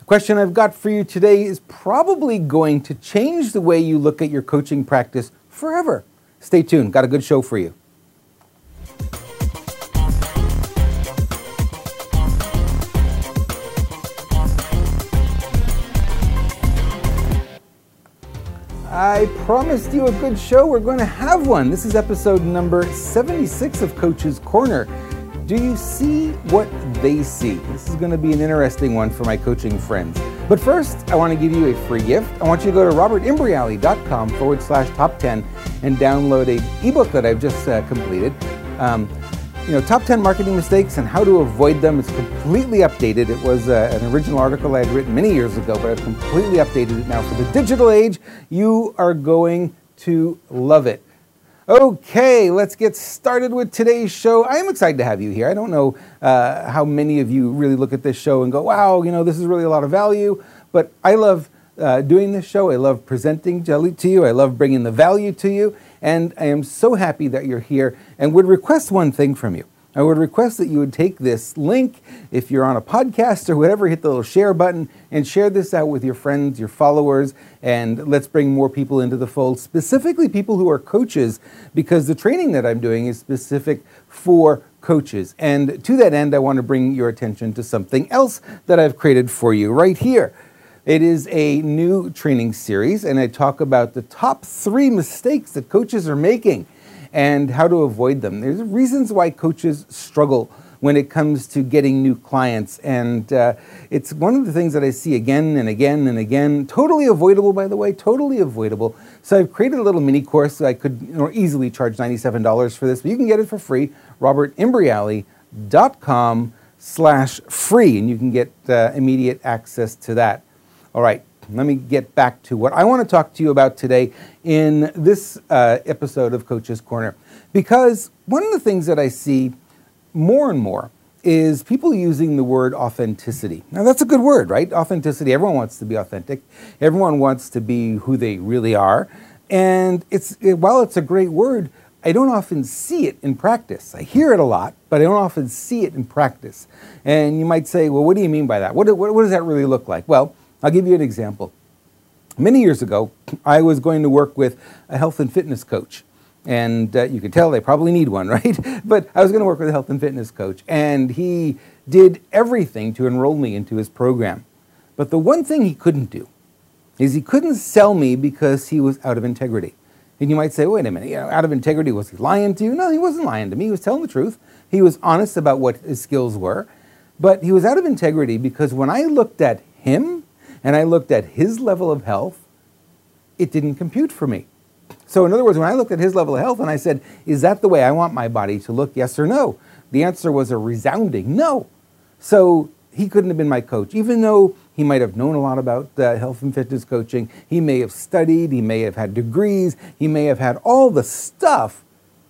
Question I've got for you today is probably going to change the way you look at your coaching practice forever. Stay tuned, got a good show for you. I promised you a good show. We're going to have one. This is episode number 76 of Coach's Corner. Do you see what they see? This is going to be an interesting one for my coaching friends. But first, I want to give you a free gift. I want you to go to robertimbriali.com/top 10 and download an ebook that I've just completed. Top 10 marketing mistakes and how to avoid them. It's completely updated. It was an original article I had written many years ago, but I've completely updated it now for the digital age. You are going to love it. Okay, let's get started with today's show. I am excited to have you here. I don't know how many of you really look at this show and go, wow, this is really a lot of value. But I love doing this show. I love presenting to you. I love bringing the value to you. And I am so happy that you're here and would request one thing from you. I would request that you would take this link, if you're on a podcast or whatever, hit the little share button and share this out with your friends, your followers, and let's bring more people into the fold, specifically people who are coaches, because the training that I'm doing is specific for coaches. And to that end, I want to bring your attention to something else that I've created for you right here. It is a new training series, and I talk about the top 3 mistakes that coaches are making and how to avoid them. There's reasons why coaches struggle when it comes to getting new clients, and it's one of the things that I see again and again and again. Totally avoidable, by the way, totally avoidable. So I've created a little mini course. I could easily charge $97 for this, but you can get it for free, robertimbriali.com/free, and you can get immediate access to that. All right, let me get back to what I want to talk to you about today in this episode of Coach's Corner. Because one of the things that I see more and more is people using the word authenticity. Now that's a good word, right? Authenticity, everyone wants to be authentic. Everyone wants to be who they really are. And while it's a great word, I don't often see it in practice. I hear it a lot, but I don't often see it in practice. And you might say, well, what do you mean by that? What does that really look like? Well, I'll give you an example. Many years ago, I was going to work with a health and fitness coach. And you can tell they probably need one, right? But I was going to work with a health and fitness coach. And he did everything to enroll me into his program. But the one thing he couldn't do is he couldn't sell me because he was out of integrity. And you might say, wait a minute, out of integrity, was he lying to you? No, he wasn't lying to me. He was telling the truth. He was honest about what his skills were. But he was out of integrity because when I looked at him, and I looked at his level of health, it didn't compute for me. So in other words, when I looked at his level of health and I said, is that the way I want my body to look, yes or no? The answer was a resounding no. So he couldn't have been my coach. Even though he might have known a lot about health and fitness coaching, he may have studied, he may have had degrees, he may have had all the stuff,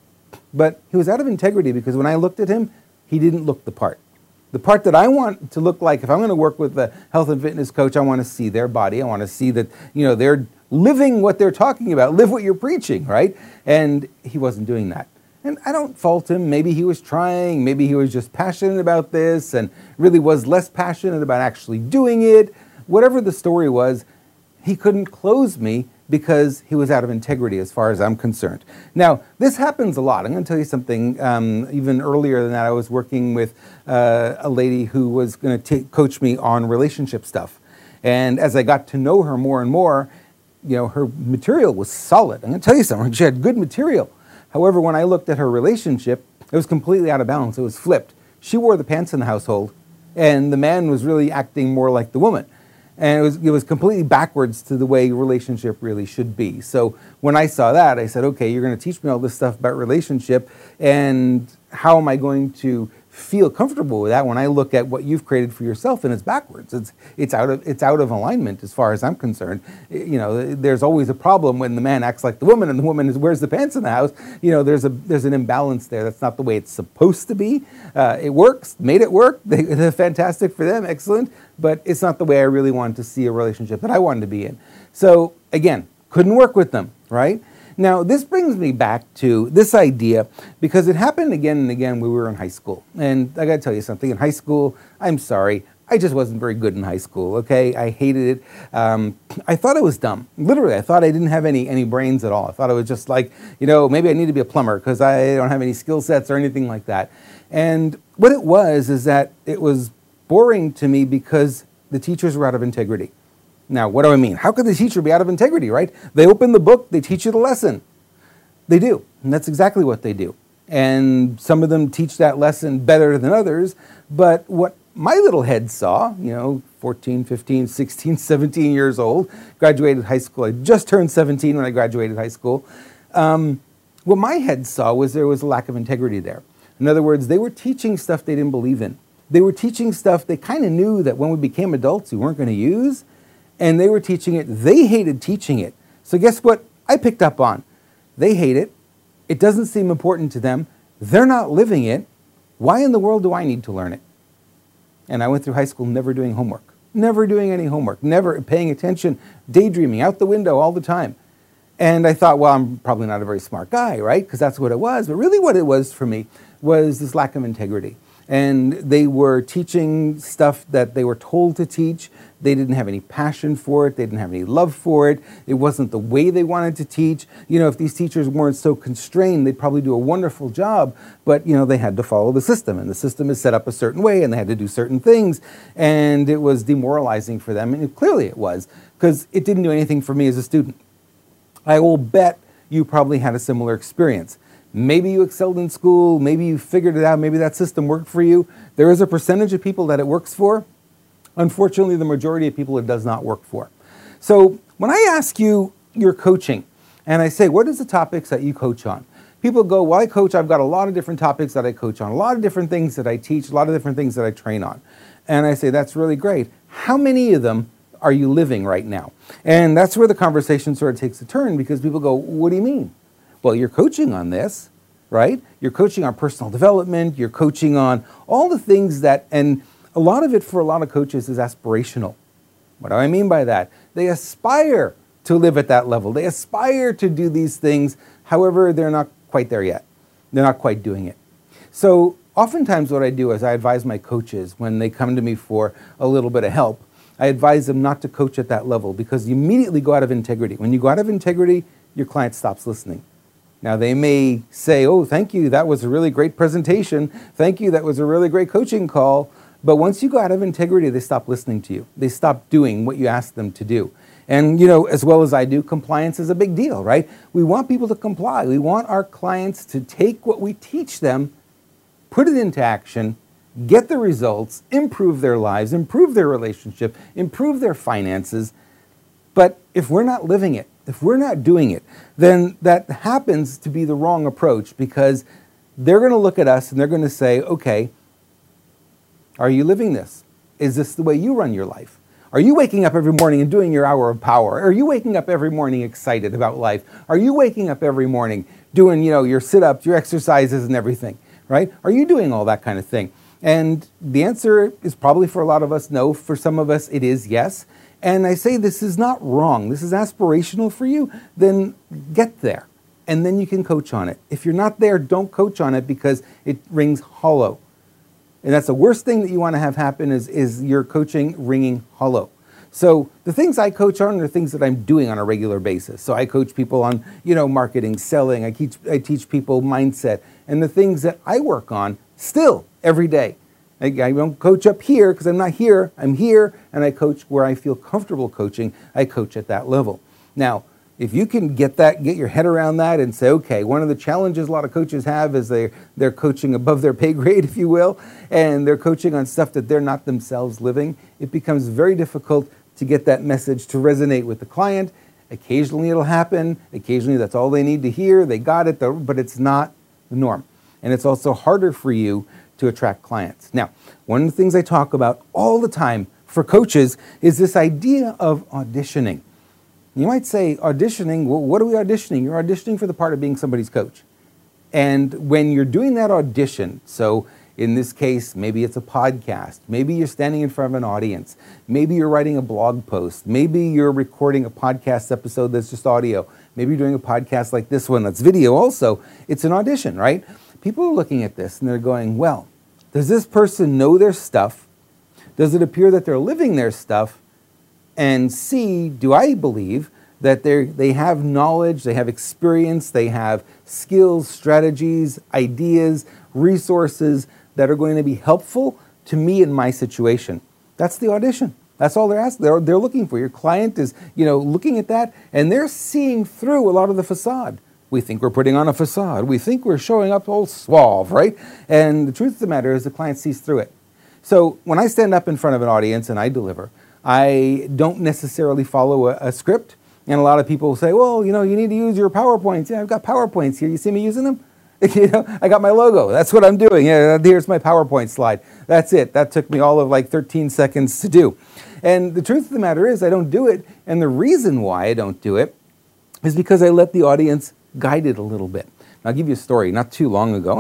but he was out of integrity because when I looked at him, he didn't look the part. The part that I want to look like, if I'm going to work with a health and fitness coach, I want to see their body. I want to see that, they're living what they're talking about, live what you're preaching, right? And he wasn't doing that. And I don't fault him. Maybe he was trying. Maybe he was just passionate about this and really was less passionate about actually doing it. Whatever the story was, he couldn't close me because he was out of integrity as far as I'm concerned. Now, this happens a lot. I'm going to tell you something. Even earlier than that, I was working with a lady who was going to coach me on relationship stuff. And as I got to know her more and more, her material was solid. I'm going to tell you something. She had good material. However, when I looked at her relationship, it was completely out of balance. It was flipped. She wore the pants in the household, and the man was really acting more like the woman. And it was completely backwards to the way a relationship really should be. So when I saw that, I said, okay, you're going to teach me all this stuff about relationship, and how am I going to feel comfortable with that when I look at what you've created for yourself and it's backwards. It's out of alignment as far as I'm concerned. There's always a problem when the man acts like the woman and the woman wears the pants in the house. There's an imbalance there. That's not the way it's supposed to be. It works, made it work. They're fantastic for them, excellent. But it's not the way I really wanted to see a relationship that I wanted to be in. So again, couldn't work with them, right? Now, this brings me back to this idea because it happened again and again when we were in high school. And I got to tell you something. In high school, I'm sorry, I just wasn't very good in high school, okay? I hated it. I thought I was dumb. Literally, I thought I didn't have any brains at all. I thought I was just like, maybe I need to be a plumber because I don't have any skill sets or anything like that. And what it was is that it was boring to me because the teachers were out of integrity. Now, what do I mean? How could the teacher be out of integrity, right? They open the book, they teach you the lesson. They do, and that's exactly what they do. And some of them teach that lesson better than others, but what my little head saw, 14, 15, 16, 17 years old, graduated high school. I just turned 17 when I graduated high school. What my head saw was there was a lack of integrity there. In other words, they were teaching stuff they didn't believe in. They were teaching stuff they kind of knew that when we became adults we weren't going to use, and they were teaching it. They hated teaching it. So guess what I picked up on? They hate it. It doesn't seem important to them. They're not living it. Why in the world do I need to learn it? And I went through high school never doing homework, never doing any homework, never paying attention, daydreaming out the window all the time. And I thought, well, I'm probably not a very smart guy, right? Because that's what it was. But really what it was for me was this lack of integrity. And they were teaching stuff that they were told to teach. They didn't have any passion for it. They didn't have any love for it. It wasn't the way they wanted to teach. If these teachers weren't so constrained, they'd probably do a wonderful job. But, they had to follow the system. And the system is set up a certain way, and they had to do certain things. And it was demoralizing for them. And clearly it was, because it didn't do anything for me as a student. I will bet you probably had a similar experience. Maybe you excelled in school, maybe you figured it out, maybe that system worked for you. There is a percentage of people that it works for. Unfortunately, the majority of people it does not work for. So when I ask you your coaching, and I say, what is the topics that you coach on? People go, well, I've got a lot of different topics that I coach on, a lot of different things that I teach, a lot of different things that I train on. And I say, that's really great. How many of them are you living right now? And that's where the conversation sort of takes a turn, because people go, what do you mean? Well, you're coaching on this, right? You're coaching on personal development. You're coaching on all the things that, and a lot of it for a lot of coaches is aspirational. What do I mean by that? They aspire to live at that level. They aspire to do these things. However, they're not quite there yet. They're not quite doing it. So oftentimes what I do is I advise my coaches when they come to me for a little bit of help. I advise them not to coach at that level, because you immediately go out of integrity. When you go out of integrity, your client stops listening. Now, they may say, oh, thank you, that was a really great presentation. Thank you, that was a really great coaching call. But once you go out of integrity, they stop listening to you. They stop doing what you ask them to do. And, as well as I do, compliance is a big deal, right? We want people to comply. We want our clients to take what we teach them, put it into action, get the results, improve their lives, improve their relationship, improve their finances. But if we're not living it, if we're not doing it, then that happens to be the wrong approach, because they're going to look at us and they're going to say, okay, are you living this? Is this the way you run your life? Are you waking up every morning and doing your hour of power? Are you waking up every morning excited about life? Are you waking up every morning doing, your sit-ups, your exercises and everything, right? Are you doing all that kind of thing? And the answer is probably for a lot of us, no. For some of us, it is yes. And I say this is not wrong. This is aspirational for you. Then get there, and then you can coach on it. If you're not there, don't coach on it, because it rings hollow. And that's the worst thing that you want to have happen is your coaching ringing hollow. So the things I coach on are things that I'm doing on a regular basis. So I coach people on, marketing, selling. I teach people mindset, and the things that I work on still every day. I don't coach up here because I'm not here. I'm here, and I coach where I feel comfortable coaching. I coach at that level. Now, if you can get your head around that and say, okay, one of the challenges a lot of coaches have is they're coaching above their pay grade, if you will, and they're coaching on stuff that they're not themselves living, it becomes very difficult to get that message to resonate with the client. Occasionally it'll happen. Occasionally that's all they need to hear. They got it, but it's not the norm. And it's also harder for you to attract clients. Now, one of the things I talk about all the time for coaches is this idea of auditioning. You might say, auditioning, well, what are we auditioning? You're auditioning for the part of being somebody's coach. And when you're doing that audition, so in this case, maybe it's a podcast, maybe you're standing in front of an audience, maybe you're writing a blog post, maybe you're recording a podcast episode that's just audio, maybe you're doing a podcast like this one that's video also, it's an audition, right? People are looking at this and they're going, well, does this person know their stuff? Does it appear that they're living their stuff? And C, do I believe that they have knowledge, they have experience, they have skills, strategies, ideas, resources that are going to be helpful to me in my situation? That's the audition. That's all they're asking. They're looking for. Your client is, looking at that, and they're seeing through a lot of the facade. We think we're putting on a facade. We think we're showing up all suave, right? And the truth of the matter is the client sees through it. So when I stand up in front of an audience and I deliver, I don't necessarily follow a script. And a lot of people say, well, you need to use your PowerPoints. Yeah, I've got PowerPoints here. You see me using them? I got my logo. That's what I'm doing. Yeah, here's my PowerPoint slide. That's it. That took me all of like 13 seconds to do. And the truth of the matter is I don't do it. And the reason why I don't do it is because I let the audience guide it a little bit. I'll give you a story. Not too long ago,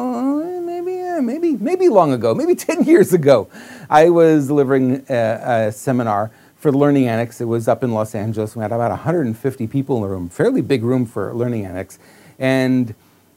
maybe long ago, maybe 10 years ago, I was delivering a seminar for the Learning Annex. It was up in Los Angeles. We had about 150 people in the room, fairly big room for Learning Annex. And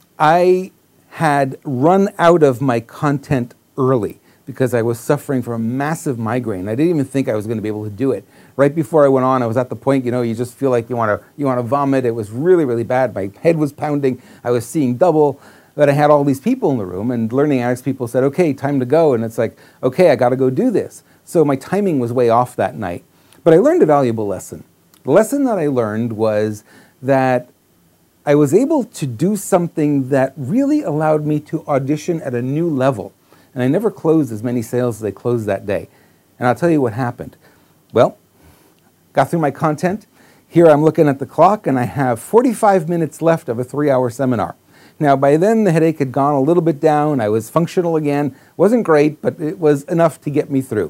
I had run out of my content early because I was suffering from a massive migraine. I didn't even think I was going to be able to do it. Right before I went on, I was at the point, you just feel like you want to vomit. It was really, really bad. My head was pounding. I was seeing double. But I had all these people in the room, and Learning Annex people said, okay, time to go. And it's like, okay, I got to go do this. So my timing was way off that night. But I learned a valuable lesson. The lesson that I learned was that I was able to do something that really allowed me to audition at a new level. And I never closed as many sales as I closed that day. And I'll tell you what happened. Well, got through my content. Here I'm looking at the clock, and I have 45 minutes left of a 3-hour seminar. Now, by then, the headache had gone a little bit down. I was functional again. Wasn't great, but it was enough to get me through.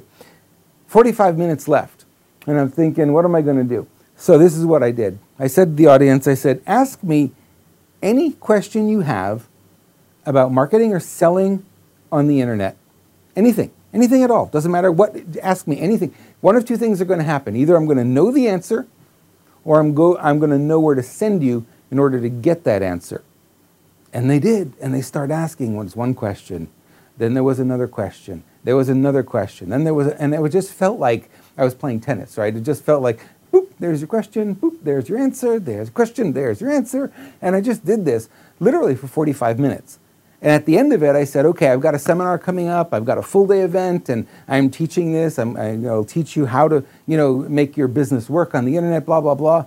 45 minutes left. And I'm thinking, what am I going to do? So this is what I did. I said to the audience, I said, ask me any question you have about marketing or selling on the internet. Anything at all. Doesn't matter what, ask me anything. One of two things are going to happen. Either I'm going to know the answer, or I'm going to know where to send you in order to get that answer. And they did, and they started asking one question. Then there was another question. There was another question. Then and it just felt like I was playing tennis, right? It just felt like, boop, there's your question, boop, there's your answer, there's a question, there's your answer. And I just did this literally for 45 minutes. And at the end of it, I said, okay, I've got a seminar coming up. I've got a full day event, and I'm teaching this. I'll teach you how to, make your business work on the internet, blah, blah, blah.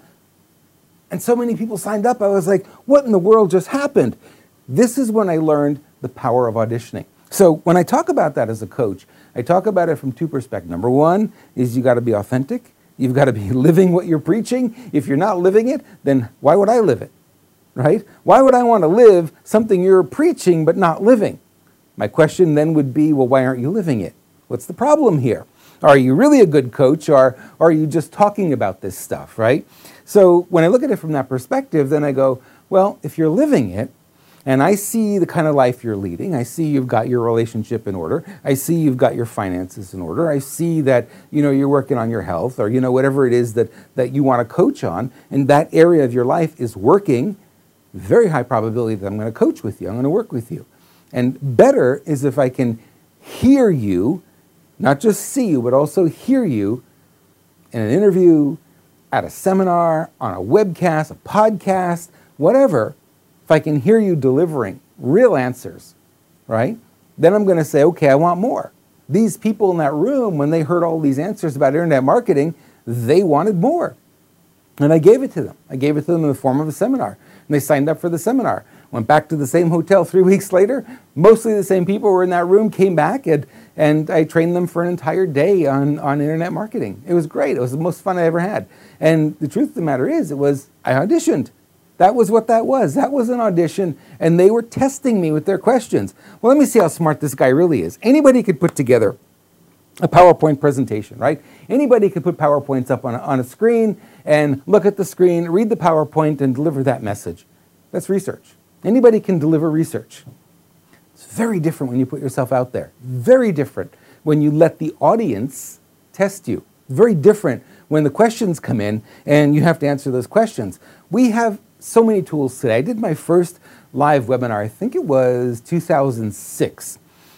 And so many people signed up. I was like, what in the world just happened? This is when I learned the power of auditioning. So when I talk about that as a coach, I talk about it from two perspectives. Number one is you got to be authentic. You've got to be living what you're preaching. If you're not living it, then why would I live it? Right? Why would I want to live something you're preaching but not living? My question then would be, well, why aren't you living it? What's the problem here? Are you really a good coach, or are you just talking about this stuff, right? So when I look at it from that perspective, then I go, well, if you're living it, and I see the kind of life you're leading, I see you've got your relationship in order, I see you've got your finances in order, I see that you're working on your health, or whatever it is that you want to coach on, and that area of your life is working, very high probability that I'm going to coach with you, I'm going to work with you. And better is if I can hear you, not just see you, but also hear you in an interview, at a seminar, on a webcast, a podcast, whatever. If I can hear you delivering real answers, right, then I'm going to say, okay, I want more. These people in that room, when they heard all these answers about internet marketing, they wanted more. And I gave it to them. I gave it to them in the form of a seminar. And they signed up for the seminar. Went back to the same hotel 3 weeks later. Mostly the same people were in that room, came back, and I trained them for an entire day on internet marketing. It was great. It was the most fun I ever had. And the truth of the matter is, I auditioned. That was what that was. That was an audition, and they were testing me with their questions. Well, let me see how smart this guy really is. Anybody could put together a PowerPoint presentation, right? Anybody could put PowerPoints up on a screen and look at the screen, read the PowerPoint, and deliver that message. That's research. Anybody can deliver research. It's very different when you put yourself out there. Very different when you let the audience test you. Very different when the questions come in and you have to answer those questions. We have so many tools today. I did my first live webinar, I think it was 2006.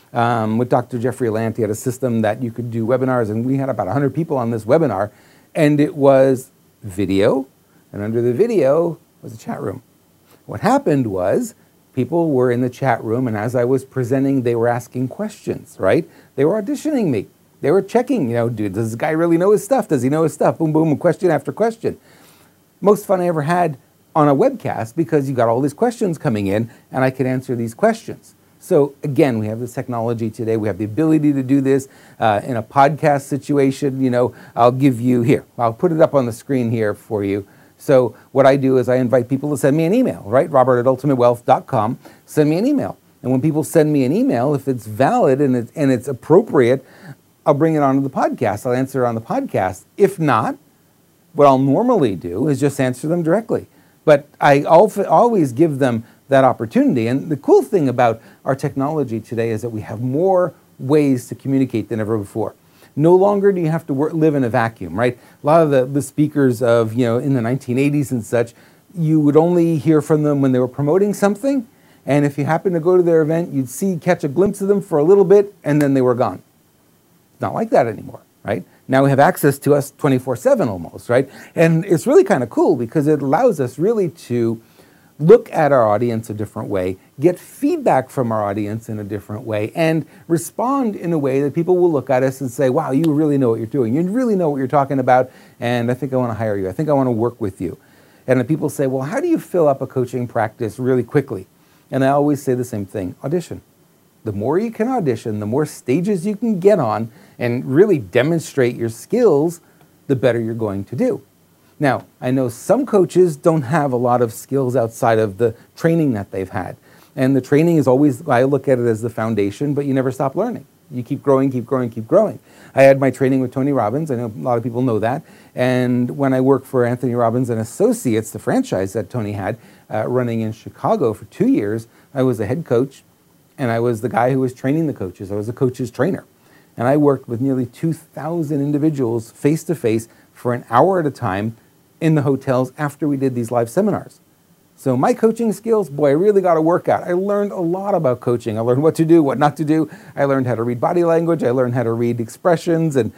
with Dr. Jeffrey Lant. He had a system that you could do webinars, and we had about 100 people on this webinar, and it was video, and under the video was a chat room. What happened was people were in the chat room, and as I was presenting, they were asking questions, right? They were auditioning me. They were checking, dude, does this guy really know his stuff? Does he know his stuff? Boom, boom, question after question. Most fun I ever had on a webcast because you got all these questions coming in, and I could answer these questions. So again, we have this technology today. We have the ability to do this in a podcast situation. I'll give you here. I'll put it up on the screen here for you. So what I do is I invite people to send me an email, right? Robert@ultimatewealth.com. Send me an email. And when people send me an email, if it's valid and it's appropriate, I'll bring it onto the podcast. I'll answer it on the podcast. If not, what I'll normally do is just answer them directly. But I always give them that opportunity. And the cool thing about our technology today is that we have more ways to communicate than ever before. No longer do you have to live in a vacuum, right? A lot of the speakers of, in the 1980s and such, you would only hear from them when they were promoting something. And if you happened to go to their event, you'd catch a glimpse of them for a little bit, and then they were gone. It's not like that anymore, right? Now we have access to us 24/7 almost, right? And it's really kind of cool because it allows us really to look at our audience a different way, get feedback from our audience in a different way, and respond in a way that people will look at us and say, wow, you really know what you're doing. You really know what you're talking about, and I think I want to hire you. I think I want to work with you. And then people say, well, how do you fill up a coaching practice really quickly? And I always say the same thing, audition. The more you can audition, the more stages you can get on and really demonstrate your skills, the better you're going to do. Now, I know some coaches don't have a lot of skills outside of the training that they've had. And the training is always, I look at it as the foundation, but you never stop learning. You keep growing, keep growing, keep growing. I had my training with Tony Robbins. I know a lot of people know that. And when I worked for Anthony Robbins and Associates, the franchise that Tony had running in Chicago for 2 years, I was a head coach, and I was the guy who was training the coaches. I was a coach's trainer. And I worked with nearly 2,000 individuals face-to-face for an hour at a time in the hotels after we did these live seminars. So my coaching skills, boy, I really got to work out. I learned a lot about coaching. I learned what to do, what not to do. I learned how to read body language. I learned how to read expressions, and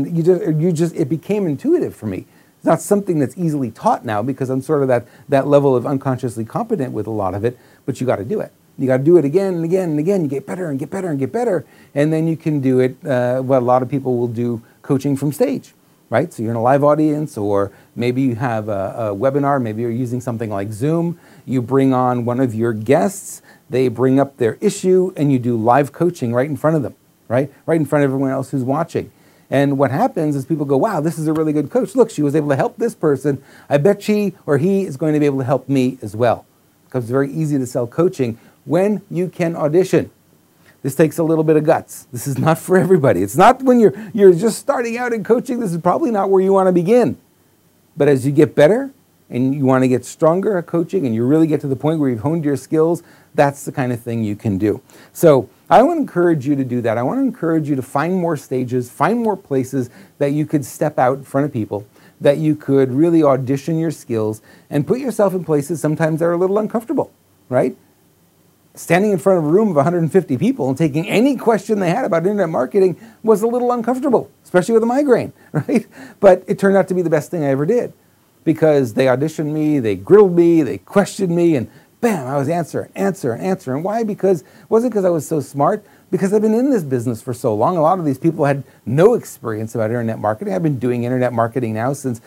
it became intuitive for me. It's not something that's easily taught now because I'm sort of that level of unconsciously competent with a lot of it, but you got to do it. You got to do it again and again and again. You get better and get better and get better, and then you can do it. What a lot of people will do coaching from stage. Right? So you're in a live audience, or maybe you have a webinar, maybe you're using something like Zoom. You bring on one of your guests, they bring up their issue, and you do live coaching right in front of them, right? Right in front of everyone else who's watching. And what happens is people go, wow, this is a really good coach. Look, she was able to help this person. I bet she or he is going to be able to help me as well. Because it's very easy to sell coaching when you can audition. This takes a little bit of guts. This is not for everybody. It's not when you're just starting out in coaching. This is probably not where you want to begin. But as you get better and you want to get stronger at coaching and you really get to the point where you've honed your skills, that's the kind of thing you can do. So I want to encourage you to do that. I want to encourage you to find more stages, find more places that you could step out in front of people, that you could really audition your skills and put yourself in places sometimes that are a little uncomfortable, right? Standing in front of a room of 150 people and taking any question they had about internet marketing was a little uncomfortable, especially with a migraine, right? But it turned out to be the best thing I ever did because they auditioned me, they grilled me, they questioned me, and bam, I was answering. And why? Because it wasn't because I was so smart, because I've been in this business for so long. A lot of these people had no experience about internet marketing. I've been doing internet marketing now since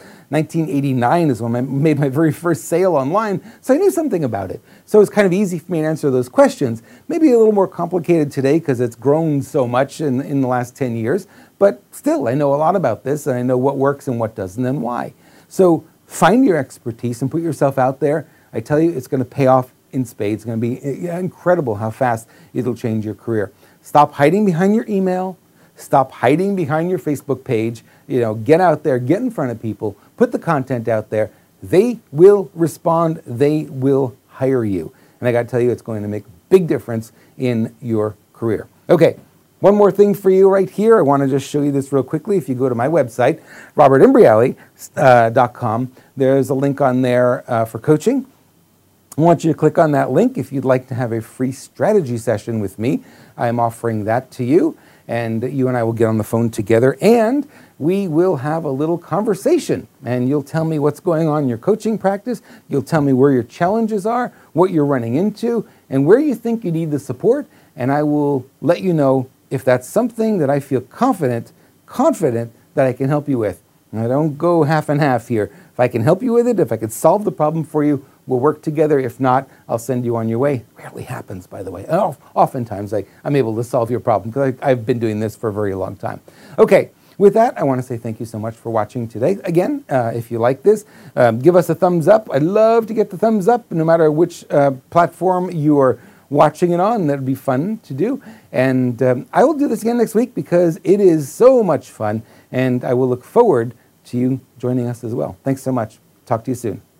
1989 is when I made my very first sale online, so I knew something about it. So it was kind of easy for me to answer those questions. Maybe a little more complicated today because it's grown so much in the last 10 years, but still I know a lot about this and I know what works and what doesn't and why. So find your expertise and put yourself out there. I tell you, it's going to pay off in spades. It's going to be incredible how fast it'll change your career. Stop hiding behind your email. Stop hiding behind your Facebook page. Get out there, get in front of people, put the content out there. They will respond. They will hire you. And I got to tell you, it's going to make a big difference in your career. Okay, one more thing for you right here. I want to just show you this real quickly. If you go to my website, robertimbriale.com, there's a link on there for coaching. I want you to click on that link if you'd like to have a free strategy session with me. I'm offering that to you, and you and I will get on the phone together, and we will have a little conversation, and you'll tell me what's going on in your coaching practice. You'll tell me where your challenges are, what you're running into, and where you think you need the support, and I will let you know if that's something that I feel confident that I can help you with. And I don't go half and half here. If I can help you with it, if I can solve the problem for you, we'll work together. If not, I'll send you on your way. Rarely happens, by the way. Oftentimes, I'm able to solve your problem because I've been doing this for a very long time. Okay, with that, I want to say thank you so much for watching today. Again, if you like this, give us a thumbs up. I'd love to get the thumbs up, no matter which platform you are watching it on. That'd be fun to do. And I will do this again next week because it is so much fun, and I will look forward to you joining us as well. Thanks so much. Talk to you soon.